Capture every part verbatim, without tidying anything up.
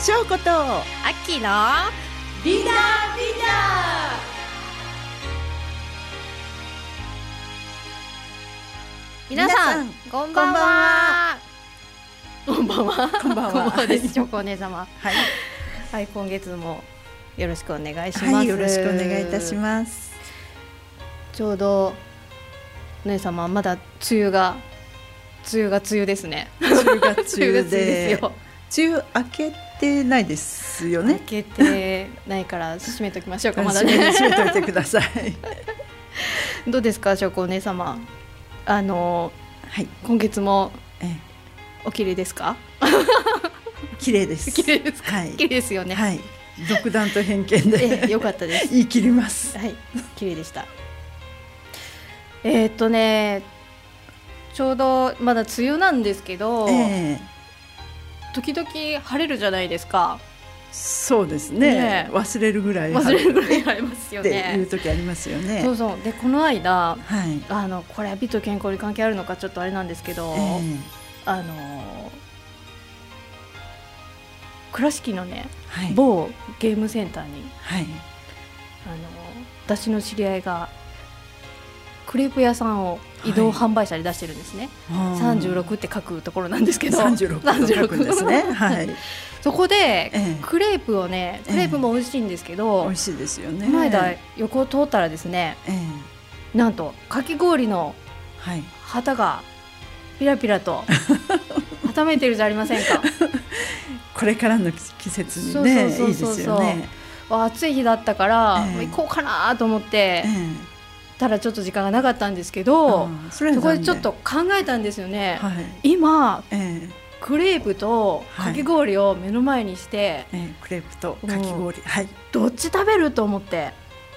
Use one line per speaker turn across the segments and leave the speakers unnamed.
翔子と
アッキーの
リーダーリーダー。
皆さんこんばんは。こんばんは。
こんばんは。こんばんは
です。翔子お姉様。
はい。
はい、今月もよろしくお願いします。
はい、よろしくお願いいたします。
ちょうどお姉様まだ梅雨が梅雨が梅雨ですね。
梅雨が梅雨で
ですよ。
梅雨明けてないですよね。
明けてないから閉めときましょうか。まだね。
閉めといてください。
どうですか、翔子お姉様。あの、はい、今月もお綺麗ですか？
綺麗です。
綺麗ですか？はい、綺麗ですよね。
はい。独断と偏見で、
ええ、よかったです。
言い切ります。
はい、綺麗でした。えーっとね、ちょうどまだ梅雨なんですけど、えー、時々晴れるじゃないですか。
そうですね。ね、忘れるぐらい
忘れるぐらい晴れますよね。
っていう時ありますよね。
そうそう。でこの間、
はい、
あのこれは美と健康に関係あるのかちょっとあれなんですけど、えー、あの倉敷のね、はい、某ゲームセンターに、はい、あの私の知り合いがクレープ屋さんを移動販売車で出してるんですね、はい、さんじゅうろくって書くところなんですけど、
さんじゅうろくと書くんですね、はい、
そこでクレープをね、クレープも美味しいんですけど、
ええ、美味しいですよね。
この間横を通ったらですね、ええ、なんとかき氷の旗がピラピラとはためてるじゃありませんか。
これからの季節にね、いいですよね。
暑い日だったから、ええ、行こうかなと思って、ええ、ただちょっと時間がなかったんですけど、そ, そこでちょっと考えたんですよね、はい、今、ええ、クレープとかき氷を目の前にして、はい、え
え、クレープとかき氷、はい、
どっち食べると思って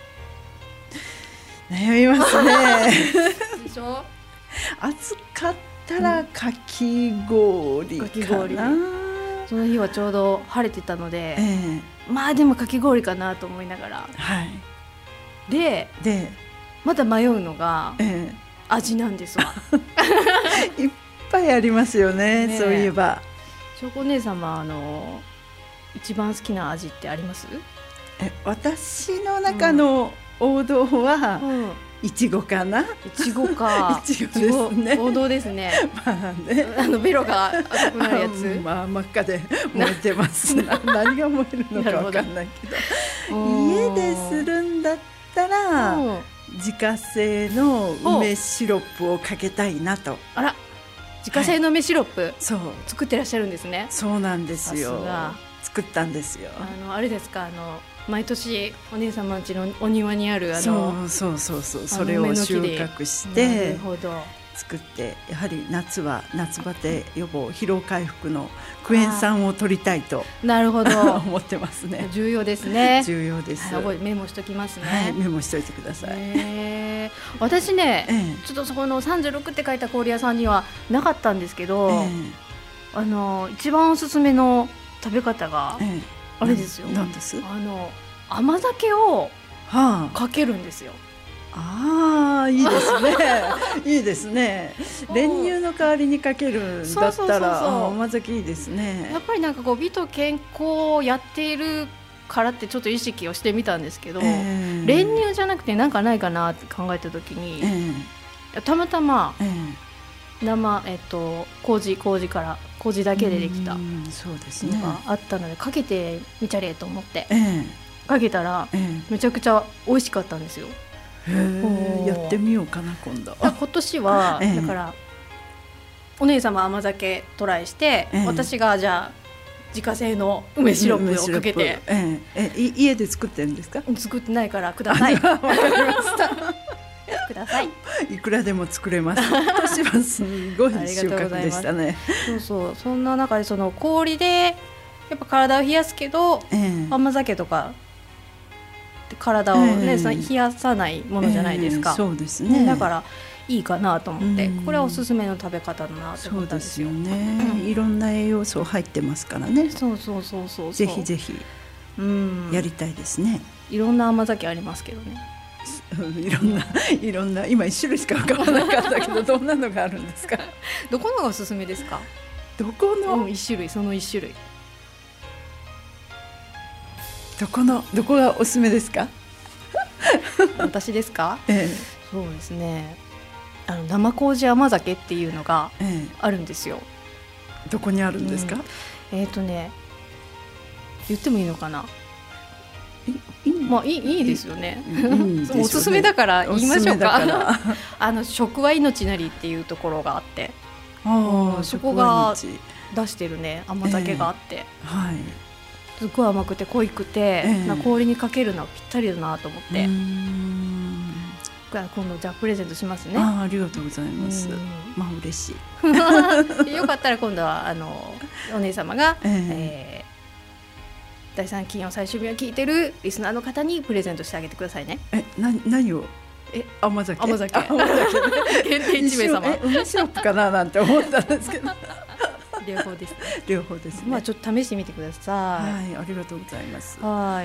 悩みますね。
でしょ。
暑かったらかき氷かな、かき氷。
その日はちょうど晴れてたので、えー、まあでもかき氷かなと思いながら、はい、で, でまた迷うのが、えー、味なんですわ。
いっぱいありますよ ね, ねそういえば。
翔子姉様、あの一番好きな味ってあります？
え私の中の王道は、うんうん、いちごかな。い
ちごか。
いちごですね。
王道ですね。
まあね、
あのベロが赤くなるやつ。
あまあ真っ赤で燃えてます。な何が燃えるのかわかんないけど。家でするんだったら自家製の梅シロップをかけたいなと。
あら、自家製の梅シロップ、はい、そう作ってらっしゃるんですね。
そうなんですよ。作ったんですよ。
あのあれですか、あの毎年お姉様ん家のお庭にあるあの
そうそうそうそう、それを収穫して作って、やはり夏は夏バテ予防、疲労回復のクエン酸を取りたいと
なるほど
思ってますね。
重要ですね。
重要です。
はい、メモしときますね。
はい、メモしといてください。
えー、私ね、ええ、ちょっとそこのさんじゅうろくって書いた氷屋さんにはなかったんですけど、ええ、あの一番おすすめの食べ方が、ええ、あれですよ。
何です？
あの甘酒をかけるんですよ。
はあ、あーいいですね。いいですね。練乳の代わりにかけるんだったら甘酒いいですね。
やっぱりなんかこう美と健康をやっているからってちょっと意識をしてみたんですけど、えー、練乳じゃなくてなんかないかなって考えた時に、えー、たまたま、えー生、えっと、麹, 麹から麹だけでできたのがあったので、かけてみちゃれと思って、えー、かけたら、えー、めちゃくちゃ美味しかったんですよ。
へー、やってみようかな今度。
今年は、えー、だからお姉様甘酒トライして、えー、私がじゃあ自家製の梅シロップをかけて、
えーえー、家で作ってるんですか？
作ってないからください。わかりましたください。
いくらでも作れます。今年はすごい収穫でしたね。
そうそう、そんな中でその氷でやっぱ体を冷やすけど、えー、甘酒とか体を、ね、えー、冷やさないものじゃないですか、
えー、そうですね。
だからいいかなと思って、これはおすすめの食べ方だなと思ったんですよ。
そうですよね、いろんな栄養素入ってますからね。
そうそうそうそう、
ぜひぜひやりたいですね。
いろんな甘酒ありますけどね。
いろんないろんな、今一種類しか分からなかったけどどんなのがあるんですか？
どこのがおすすめですか？
どこの、
うん、一種類、その一種類。
どこのどこがおすすめですか？
私ですか？
ええ、
そうですね、あの生麹甘酒っていうのがあるんですよ。
ええ、どこにあるんですか？
うん、えっ、ー、とね言ってもいいのかな。
いい、
まあ、いい、いいですよね。
いいんでしょうね。
おすすめだから言いましょうか。
か
あの食は命なりっていうところがあって、
あ
そこが出してるね甘酒があって、え
ー、はい、
すごい甘くて濃いくて、えー、氷にかけるのはぴったりだなと思って、うーん、今度じゃあプレゼントしますね。
あ, ありがとうございます。まあ嬉しい。
よかったら今度はあのお姉様が、えーえーだいさん金曜最終日を聞いてるリスナーの方にプレゼントしてあげてくださいね。
え、な、何を？え、甘酒。
甘酒。甘酒限定いちめいさま。
え、梅シロップかななんて思ったんですけど。
両方です、ね。
両方ですね。
まあちょっと試してみてください。
はい、ありがとうございます。
はい。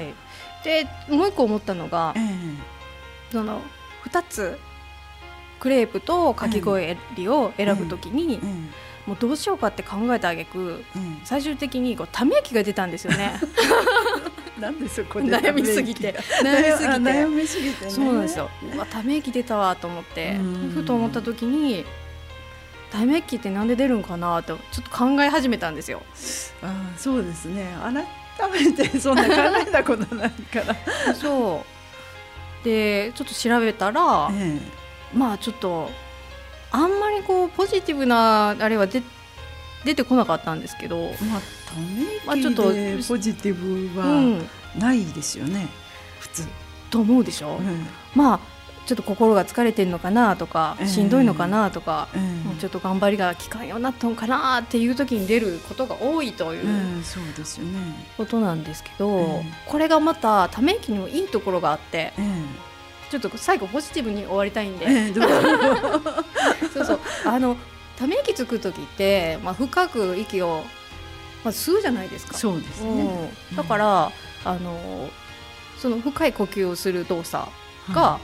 で、もう一個思ったのが、えー、その二つクレープとかき氷を選ぶときに。えーえーもうどうしようかって考えた挙句、うん、最終的にこうため息が出たんですよね。
なんでそこで
悩みすぎて悩みすぎて
悩みすぎて、ね、
そうなんですよ。うわため息出たわと思ってふと思った時にため息ってなんで出るんかなとちょっと考え始めたんですよ。
ああ、そうですね。改めてそんな考えたことないから
そうでちょっと調べたら、ええ、まあちょっとあんまりこうポジティブなあれは出出てこなかったんですけど、
まあ、ため息でポジティブはないですよね、うん、普通
と思うでしょ、うん、まあちょっと心が疲れてるのかなとか、えー、しんどいのかなとか、えー、もうちょっと頑張りが効かんようになったのかなっていう時に出ることが多いという、
えー、そうですよね、
ことなんですけど、えー、これがまたため息にもいいところがあって、えーちょっと最後ポジティブに終わりたいんで、えー、どうそうそうあのため息つく時って、まあ、深く息を、まあ、吸うじゃないですか。
そうですね、
うん、だから、あのその深い呼吸をする動作が、はい、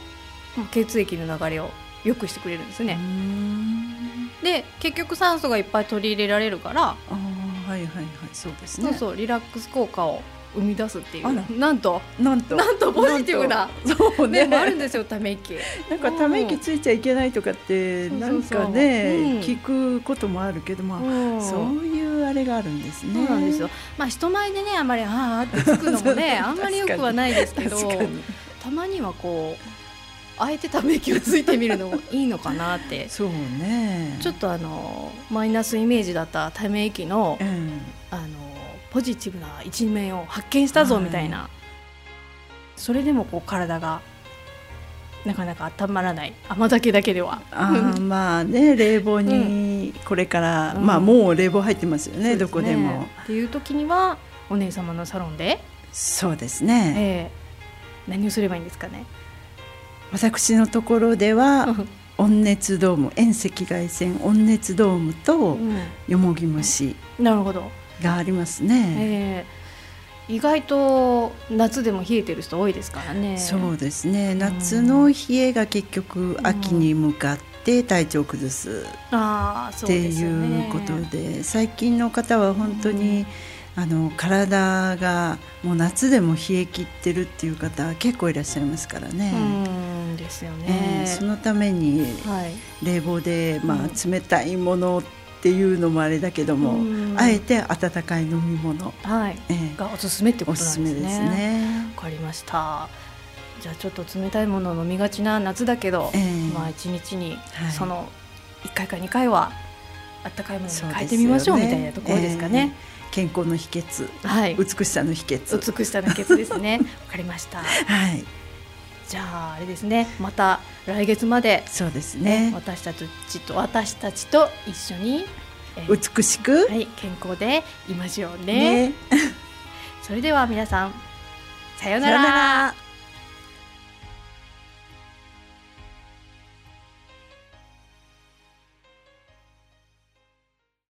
血液の流れを良くしてくれるんですね。で結局酸素がいっぱい取り入れられるから、あ、
はいはいはい、そうですね。
そうそうリラックス効果を生み出すっていう、
なんと
なんとなんとポジティブな
そうね、
もあるんですよ。ため息
なんかため息ついちゃいけないとかってなんかね、うん、聞くこともあるけど、まあ、そういうあれがあるんですね。
そうなんですよ。まあ人前でねあんまりあーってつくのもねあんまりよくはないですけど、たまにはこうあえてため息をついてみるのもいいのかなって
そうね、
ちょっとあのマイナスイメージだったため息の、うん、あのポジティブな一面を発見したぞみたいな、はい、それでもこう体がなかなか温まらない甘酒だけでは
あまあね冷房にこれから、うん、まあもう冷房入ってますよ ね, ねどこでも
っていう時にはお姉様のサロンで
そうですね、
えー、何をすればいいんですかね。
私のところでは温熱ドーム遠赤外線温熱ドームとよもぎ虫、
うん、なるほど
がありますね、
えー、意外と夏でも冷えてる人多いですからね。
そうですね、夏の冷えが結局秋に向かって体調を崩すっていうことで、最近の方は本当にあの体がもう夏でも冷え切ってるっていう方結構いらっしゃいますからね。
うんですよね、
えー、そのために冷房で、まあ、冷たいものっていうのもあれだけども、うん、あえて温かい飲み物、
はいえー、がおすすめってことなんですね。
おすすめですね。
わかりました。じゃあちょっと冷たいものを飲みがちな夏だけど、えーまあ、いちにちにそのいっかいかにかいは温かいものに変えてみましょうみたいなところですかね。
えー、健康の秘訣、はい、美しさの秘訣
美しさの秘訣ですね。わかりました、
はい、
じゃああれですね、また来月まで
そうですね、
私たちと私たちと一緒に、
えー、美しく、
はい、健康でいましょうね。ねそれでは皆さんさようなら。